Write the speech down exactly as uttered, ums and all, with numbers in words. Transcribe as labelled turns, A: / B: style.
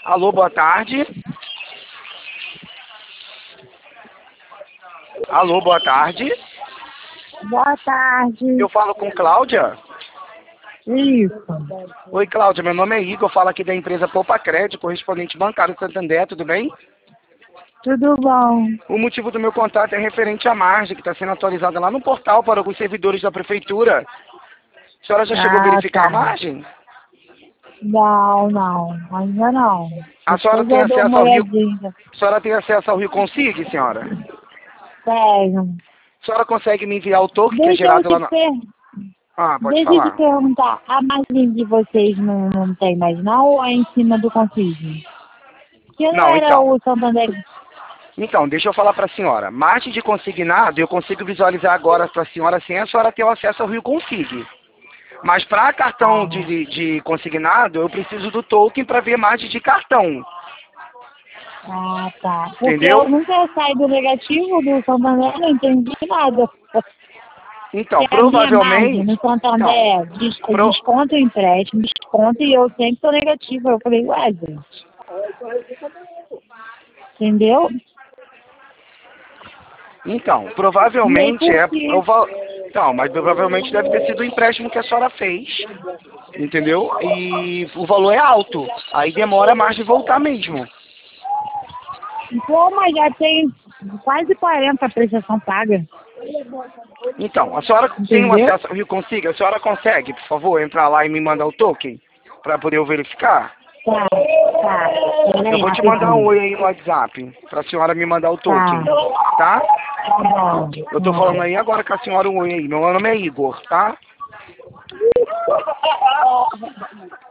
A: Alô, boa tarde. Alô, boa tarde.
B: Boa tarde.
A: Eu falo com Cláudia.
B: Isso.
A: Oi, Cláudia, meu nome é Igor, eu falo aqui da empresa Poupa Crédito, correspondente bancário Santander, tudo bem?
B: Tudo bom?
A: O motivo do meu contato é referente à margem, que está sendo atualizada lá no portal para alguns servidores da prefeitura. A senhora já chegou a
B: Ah,
A: verificar a
B: tá.
A: margem?
B: Não, não. Ainda não.
A: A senhora
B: Depois
A: tem
B: eu dou
A: acesso
B: uma
A: ao Rio...
B: olhadinha.
A: A senhora tem acesso ao Rio Consigue, senhora?
B: Tenho.
A: A senhora consegue me enviar o token que é
B: Deixa eu
A: gerado
B: te
A: lá na...
B: per...
A: Ah, pode
B: Deixa eu te
A: falar.
B: perguntar. A margem de vocês não, não tem mais não ou é em cima do Consigo? Que não
A: Não,
B: era
A: então.
B: o Santander...
A: Então, deixa eu falar para a senhora. Margem de consignado, eu consigo visualizar agora para a senhora sem a senhora ter o acesso ao Rio Consigue. Mas para cartão
B: Ah,
A: de, de consignado, eu preciso do token para ver margem de cartão.
B: ah, tá. Porque eu
A: Entendeu?
B: nunca saí do negativo do Santander, não entendi nada.
A: Então,
B: Que a minha margem
A: provavelmente...
B: no
A: Então,
B: Santander des-
A: pro,
B: desconta o empréstimo, desconta e eu sempre tô negativa. Eu falei, ué, gente, entendeu?
A: então,
B: E aí
A: provavelmente
B: por
A: é...
B: quê?
A: Prova, então, mas provavelmente deve ter sido o empréstimo que a senhora fez. Entendeu? E o valor é alto. Aí demora mais de voltar mesmo.
B: Pô, mas já tem quase quarenta prestação paga,
A: Então, a senhora tem um
B: entendeu?
A: acesso ao Rio Consiga? A senhora consegue, por favor, entrar lá e me mandar o token? Para poder eu verificar?
B: Tá, tá.
A: Eu
B: Peraí,
A: vou te mandar um
B: rapidinho.
A: oi aí no WhatsApp, para a senhora me mandar o
B: Tá,
A: token, tá?
B: tá bom.
A: Eu tô falando
B: Hum.
A: aí agora com a senhora um oi aí. Meu nome é Igor, tá?